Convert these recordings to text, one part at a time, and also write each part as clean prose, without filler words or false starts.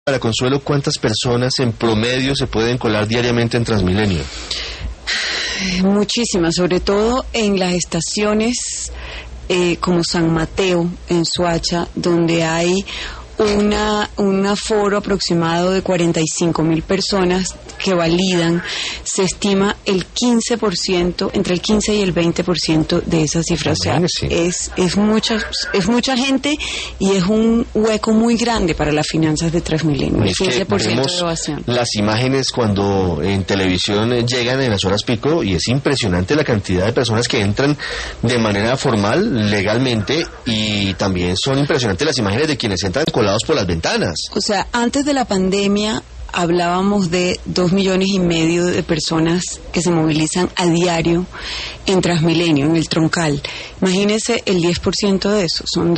Para Consuelo, ¿cuántas personas en promedio se pueden colar diariamente en Transmilenio? Muchísimas, sobre todo en las estaciones como San Mateo, en Soacha, donde hay un aforo aproximado de 45.000 personas que validan. Se estima el 15%, entre el 15 y el 20% de esa cifra. O sea, es mucha gente y es un hueco muy grande para las finanzas de Transmilenio. El 15% de evasión. Las imágenes cuando en televisión llegan en las horas pico y es impresionante la cantidad de personas que entran de manera formal, legalmente, y también son impresionantes las imágenes de quienes entran colados por las ventanas. O sea, antes de la pandemia hablábamos de 2,5 millones de personas que se movilizan a diario en Transmilenio, en el troncal. Imagínese el 10% de eso, son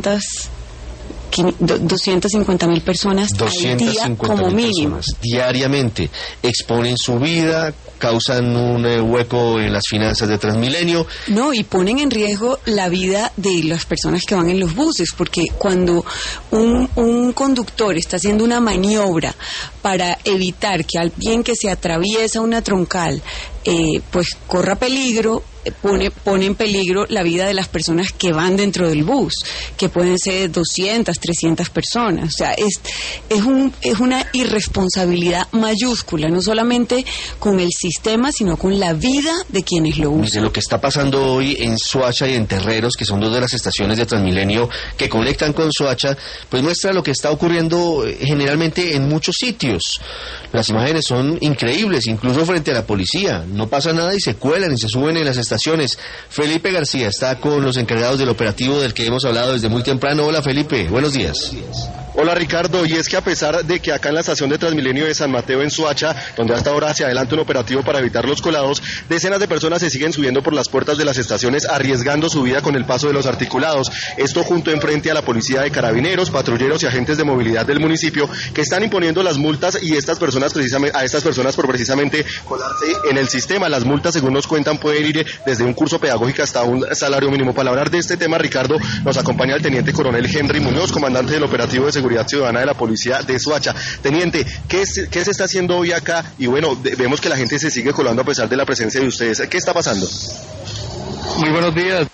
250.000 personas al día como mínimo. Diariamente exponen su vida, causan un hueco en las finanzas de Transmilenio. No, y ponen en riesgo la vida de las personas que van en los buses, porque cuando un conductor está haciendo una maniobra para evitar que alguien que se atraviesa una troncal pues corra peligro, pone en peligro la vida de las personas que van dentro del bus, que pueden ser 200, 300 personas. O sea, es una irresponsabilidad mayúscula, no solamente con el sistema, sino con la vida de quienes lo usan. Mire, lo que está pasando hoy en Soacha y en Terreros, que son dos de las estaciones de Transmilenio que conectan con Soacha, pues muestra lo que está ocurriendo generalmente en muchos sitios. Las imágenes son increíbles, incluso frente a la policía. No pasa nada y se cuelan y se suben en las estaciones. Felipe García está con los encargados del operativo del que hemos hablado desde muy temprano. Hola Felipe, buenos días. Hola Ricardo, y es que a pesar de que acá en la estación de Transmilenio de San Mateo en Soacha, donde hasta ahora se adelanta un operativo para evitar los colados, decenas de personas se siguen subiendo por las puertas de las estaciones arriesgando su vida con el paso de los articulados. Esto junto enfrente a la policía de carabineros, patrulleros y agentes de movilidad del municipio que están imponiendo las multas y a estas personas por precisamente colarse en el sistema. Las multas, según nos cuentan, pueden ir desde un curso pedagógico hasta un salario mínimo. Para hablar de este tema, Ricardo, nos acompaña el teniente coronel Henry Muñoz, comandante del operativo de seguridad ciudadana de la policía de Soacha. Teniente, ¿qué se está haciendo hoy acá? Y bueno, vemos que la gente se sigue colando a pesar de la presencia de ustedes. ¿Qué está pasando? Muy buenos días.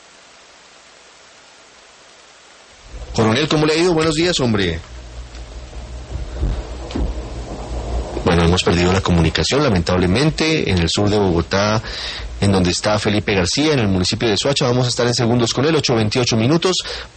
Coronel, ¿cómo le ha ido? Buenos días, hombre. Bueno, hemos perdido la comunicación, lamentablemente, en el sur de Bogotá, en donde está Felipe García, en el municipio de Soacha. Vamos a estar en segundos con él, 8:28 minutos.